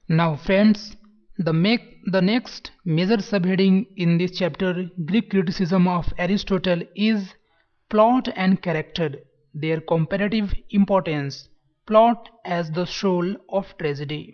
Now, friends, the next major subheading in this chapter, Greek criticism of Aristotle, is plot and character, their comparative importance. Plot as the soul of tragedy.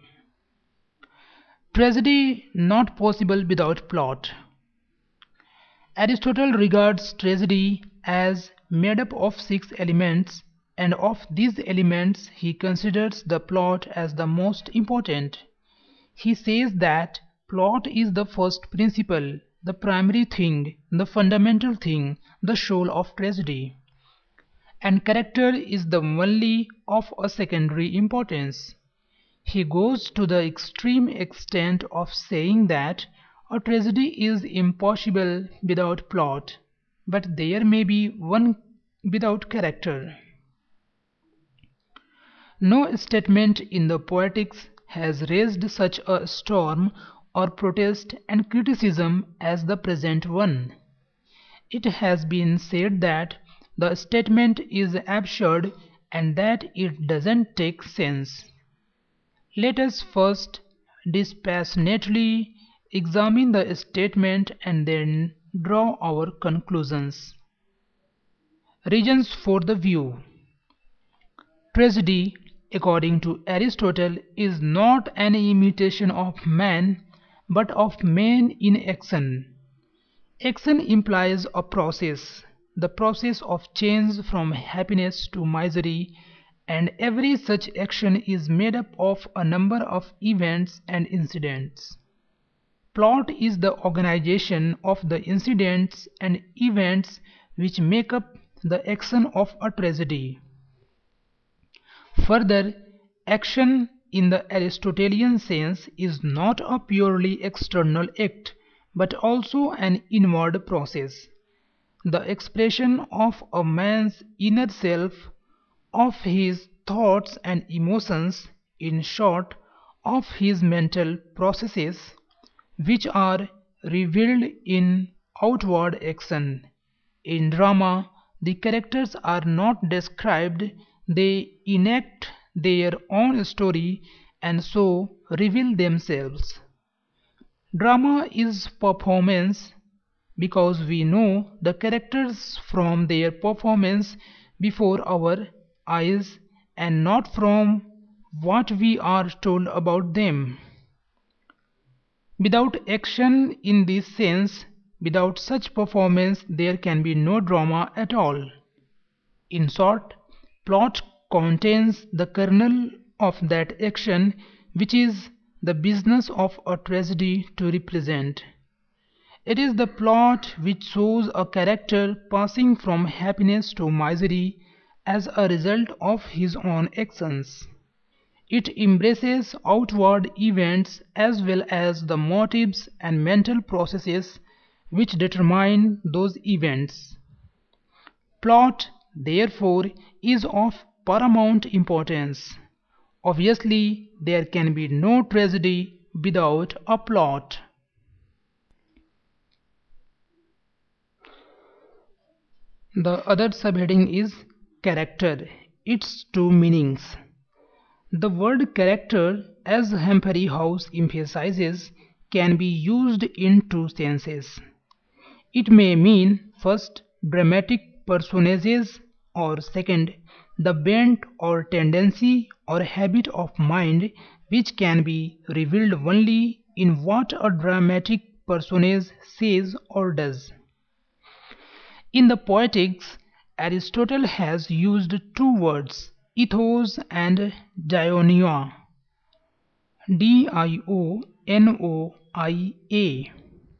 Tragedy not possible without plot. Aristotle regards tragedy as made up of six elements, and of these elements he considers the plot as the most important. He says that plot is the first principle, the primary thing, the fundamental thing, the soul of tragedy, and character is the only of a secondary importance. He goes to the extreme extent of saying that a tragedy is impossible without plot, but there may be one without character. No statement in the Poetics has raised such a storm or protest and criticism as the present one. It has been said that the statement is absurd and that it doesn't take sense. Let us first dispassionately examine the statement and then draw our conclusions. Reasons for the view. Tragedy, according to Aristotle, is not an imitation of man, but of man in action. Action implies a process, the process of change from happiness to misery, and every such action is made up of a number of events and incidents. Plot is the organization of the incidents and events which make up the action of a tragedy. Further, action in the Aristotelian sense is not a purely external act, but also an inward process, the expression of a man's inner self, of his thoughts and emotions, in short, of his mental processes, which are revealed in outward action. In drama, the characters are not described, they enact their own story and so reveal themselves. Drama is performance because we know the characters from their performance before our eyes and not from what we are told about them. Without action in this sense, without such performance, there can be no drama at all. In short, plot contains the kernel of that action which is the business of a tragedy to represent. It is the plot which shows a character passing from happiness to misery as a result of his own actions. It embraces outward events as well as the motives and mental processes which determine those events. Plot, therefore, is of paramount importance. Obviously, there can be no tragedy without a plot. The other subheading is character, its two meanings. The word character, as Humphrey House emphasizes, can be used in two senses. It may mean first dramatic personages or second the bent or tendency or habit of mind which can be revealed only in what a dramatic personage says or does. In the Poetics, Aristotle has used two words, ethos and dianoia, Dionoia.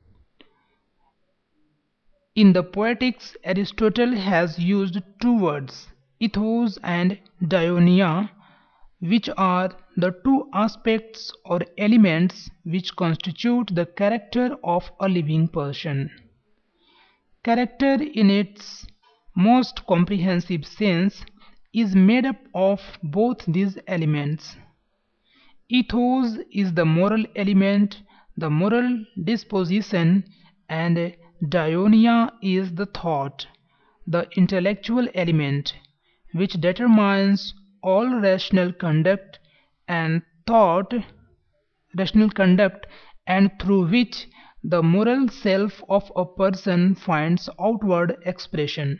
In the Poetics, Aristotle has used two words, ethos and dianoia, which are the two aspects or elements which constitute the character of a living person. Character in its most comprehensive sense is made up of both these elements. Ethos is the moral element, the moral disposition, and dianoia is the thought, the intellectual element, which determines all rational conduct, and thought rational conduct, and through which the moral self of a person finds outward expression.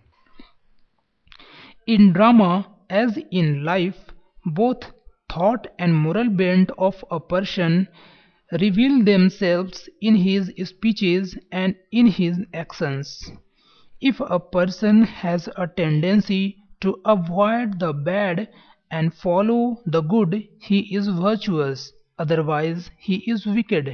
In drama, as in life, both thought and moral bent of a person reveal themselves in his speeches and in his actions. If a person has a tendency to avoid the bad and follow the good, he is virtuous, otherwise he is wicked.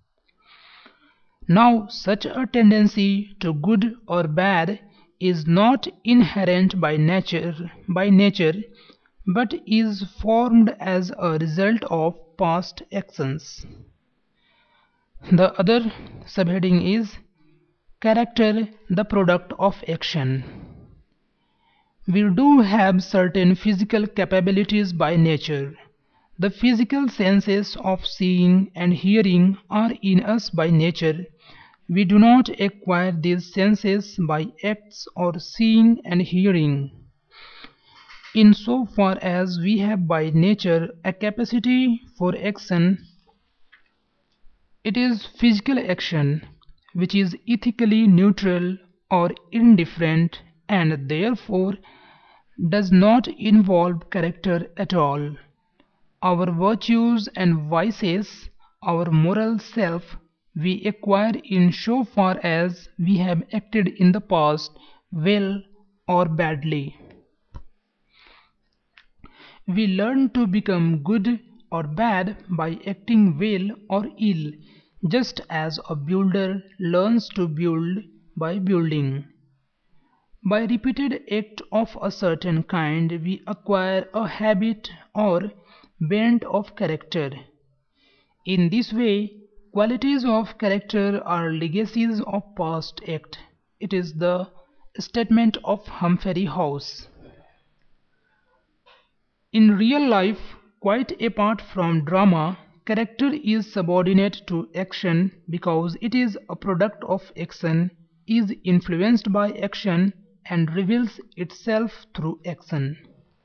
Now, such a tendency to good or bad is not inherent by nature, but is formed as a result of past actions. The other subheading is character, the product of action. We do have certain physical capabilities by nature. The physical senses of seeing and hearing are in us by nature. We do not acquire these senses by acts or seeing and hearing. In so far as we have by nature a capacity for action, it is physical action which is ethically neutral or indifferent and therefore does not involve character at all. Our virtues and vices, our moral self, we acquire in so far as we have acted in the past well or badly. We learn to become good or bad by acting well or ill, just as a builder learns to build by building. By repeated act of a certain kind we acquire a habit or bent of character. In this way, qualities of character are legacies of past act. It is the statement of Humphrey House. In real life, quite apart from drama, character is subordinate to action because it is a product of action, is influenced by action, and reveals itself through action.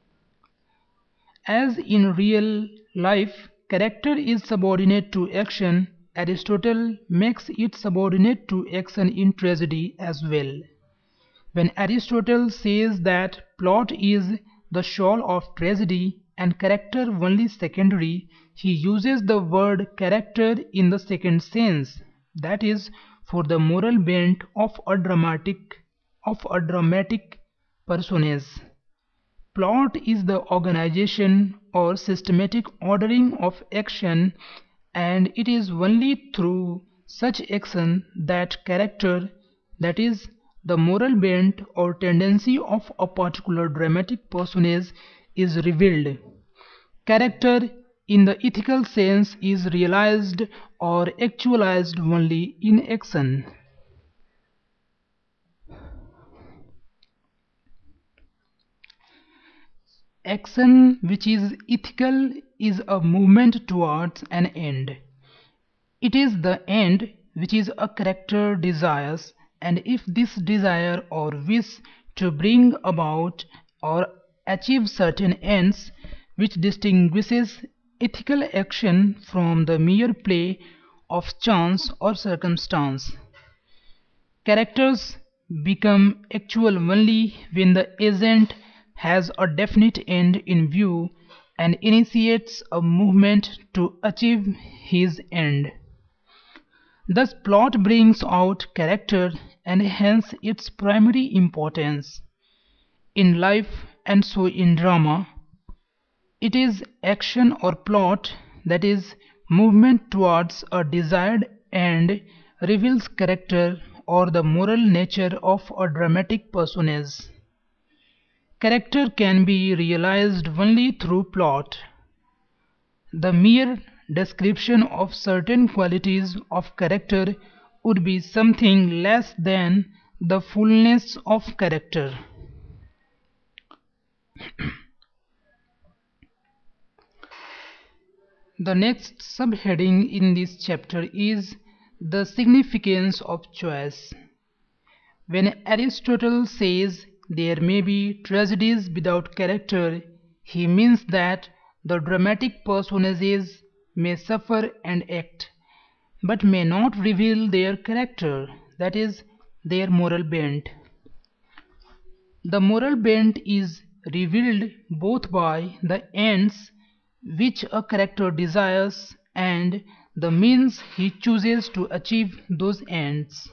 As in real life, character is subordinate to action, Aristotle makes it subordinate to action in tragedy as well. When Aristotle says that plot is the soul of tragedy and character only secondary, he uses the word character in the second sense, that is, for the moral bent of a dramatic personage. Plot is the organization or systematic ordering of action, and it is only through such action that character, that is, the moral bent or tendency of a particular dramatic personage, is revealed. Character in the ethical sense is realized or actualized only in action. Action which is ethical is a movement towards an end. It is the end which is a character desires, and if this desire or wish to bring about or achieve certain ends, which distinguishes ethical action from the mere play of chance or circumstance. Characters become actual only when the agent has a definite end in view and initiates a movement to achieve his end. Thus plot brings out character and hence its primary importance. In life and so in drama, it is action or plot, that is, movement towards a desired end, reveals character or the moral nature of a dramatic personage. Character can be realized only through plot. The mere description of certain qualities of character would be something less than the fullness of character. The next subheading in this chapter is the significance of choice. When Aristotle says there may be tragedies without character, he means that the dramatic personages may suffer and act, but may not reveal their character, that is, their moral bent. The moral bent is revealed both by the ends which a character desires and the means he chooses to achieve those ends.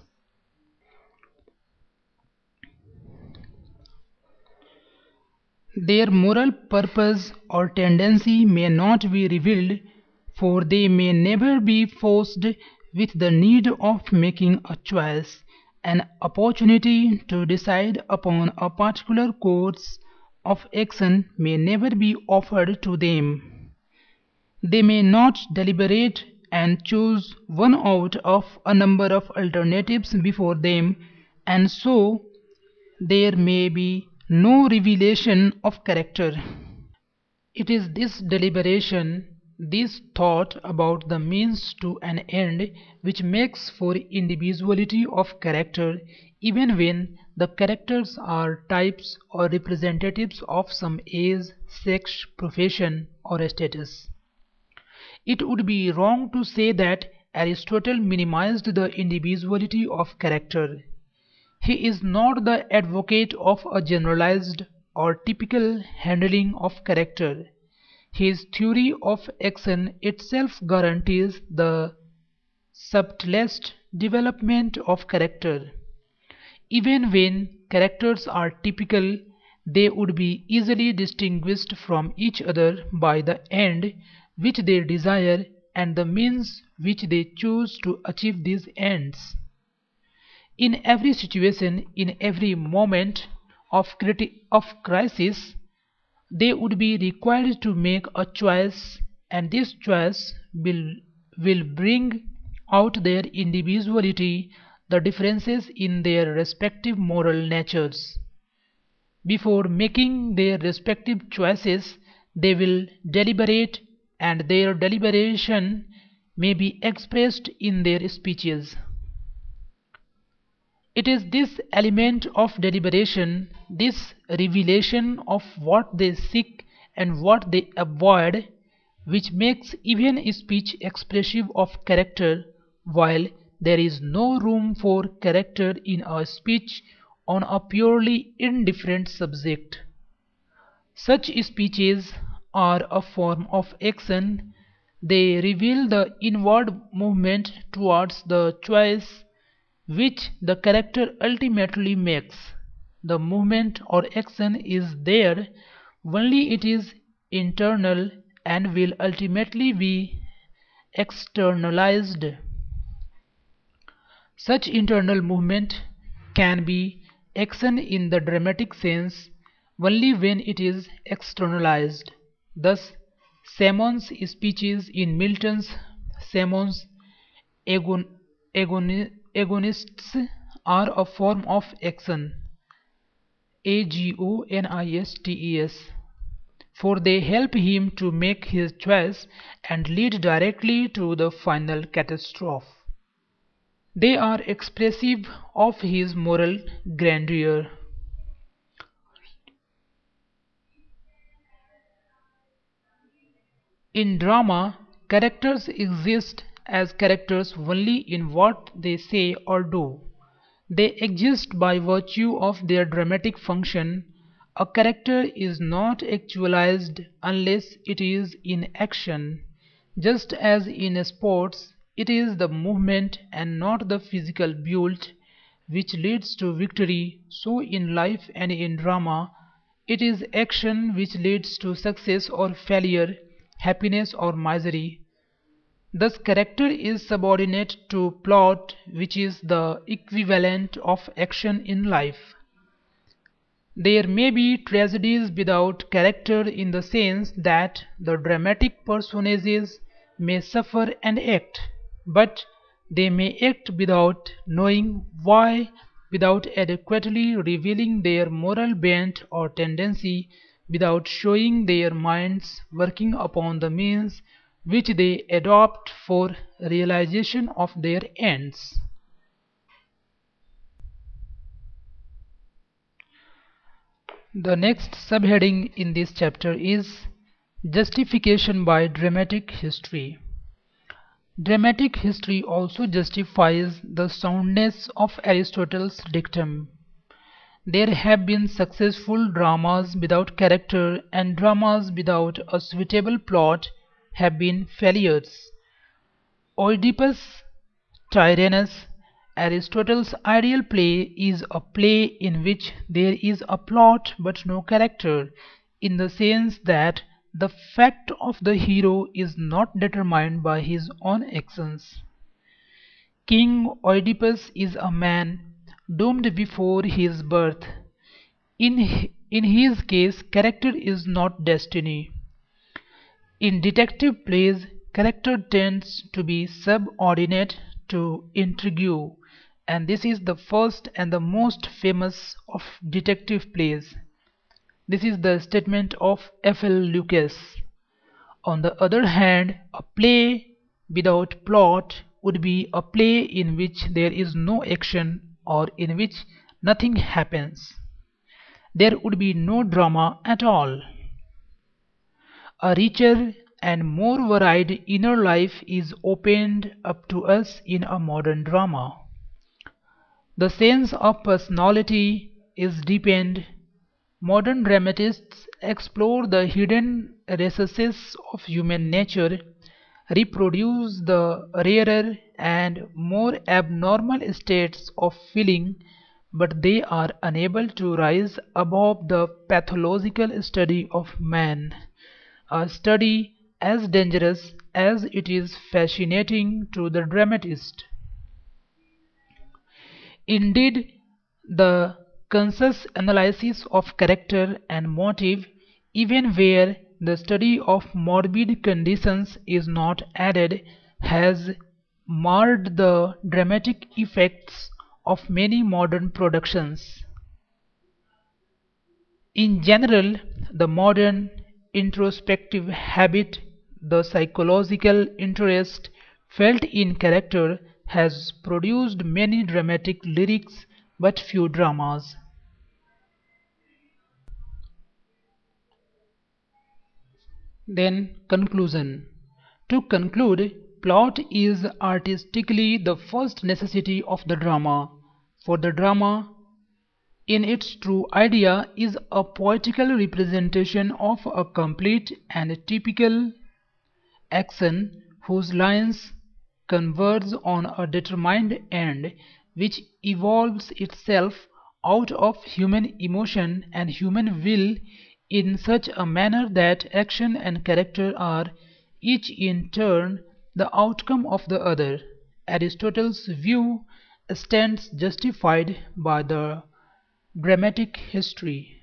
Their moral purpose or tendency may not be revealed, for they may never be forced with the need of making a choice. An opportunity to decide upon a particular course of action may never be offered to them. They may not deliberate and choose one out of a number of alternatives before them, and so there may be no revelation of character. It is this deliberation, this thought about the means to an end, which makes for individuality of character, even when the characters are types or representatives of some age, sex, profession, or status. It would be wrong to say that Aristotle minimized the individuality of character. He is not the advocate of a generalized or typical handling of character. His theory of action itself guarantees the subtlest development of character. Even when characters are typical, they would be easily distinguished from each other by the end which they desire and the means which they choose to achieve these ends. In every situation, in every moment of crisis, they would be required to make a choice, and this choice will bring out their individuality, the differences in their respective moral natures. Before making their respective choices, they will deliberate, and their deliberation may be expressed in their speeches. It is this element of deliberation, this revelation of what they seek and what they avoid, which makes even speech expressive of character, while there is no room for character in a speech on a purely indifferent subject. Such speeches are a form of action. They reveal the inward movement towards the choice which the character ultimately makes. The movement or action is there, only it is internal and will ultimately be externalized. Such internal movement can be action in the dramatic sense only when it is externalized. Thus, Symonds' speeches in Milton's Symonds' agonists are a form of action, agonistes, for they help him to make his choice and lead directly to the final catastrophe. They are expressive of his moral grandeur. In drama, characters exist as characters only in what they say or do. They exist by virtue of their dramatic function. A character is not actualized unless it is in action. Just as in sports, it is the movement and not the physical build which leads to victory, so in life and in drama, it is action which leads to success or failure, happiness or misery. Thus character is subordinate to plot, which is the equivalent of action in life. There may be tragedies without character in the sense that the dramatic personages may suffer and act, but they may act without knowing why, without adequately revealing their moral bent or tendency, without showing their minds working upon the means which they adopt for realization of their ends. The next subheading in this chapter is Justification by Dramatic History. Dramatic history also justifies the soundness of Aristotle's dictum. There have been successful dramas without character, and dramas without a suitable plot have been failures. Oedipus, Tyrannus, Aristotle's ideal play is a play in which there is a plot but no character, in the sense that the fate of the hero is not determined by his own actions. King Oedipus is a man doomed before his birth. In his case, character is not destiny. In detective plays, character tends to be subordinate to intrigue, and this is the first and the most famous of detective plays. This is the statement of F. L. Lucas. On the other hand, a play without plot would be a play in which there is no action or in which nothing happens. There would be no drama at all. A richer and more varied inner life is opened up to us in a modern drama. The sense of personality is deepened. Modern dramatists explore the hidden recesses of human nature, reproduce the rarer and more abnormal states of feeling, but they are unable to rise above the pathological study of man, a study as dangerous as it is fascinating to the dramatist. Indeed, the conscious analysis of character and motive, even where the study of morbid conditions is not added, has marred the dramatic effects of many modern productions. In general, the modern introspective habit, the psychological interest felt in character, has produced many dramatic lyrics but few dramas. Then conclusion. To conclude, plot is artistically the first necessity of the drama, for the drama in its true idea is a poetical representation of a complete and typical action whose lines converge on a determined end, which evolves itself out of human emotion and human will in such a manner that action and character are each in turn the outcome of the other. Aristotle's view stands justified by the dramatic history.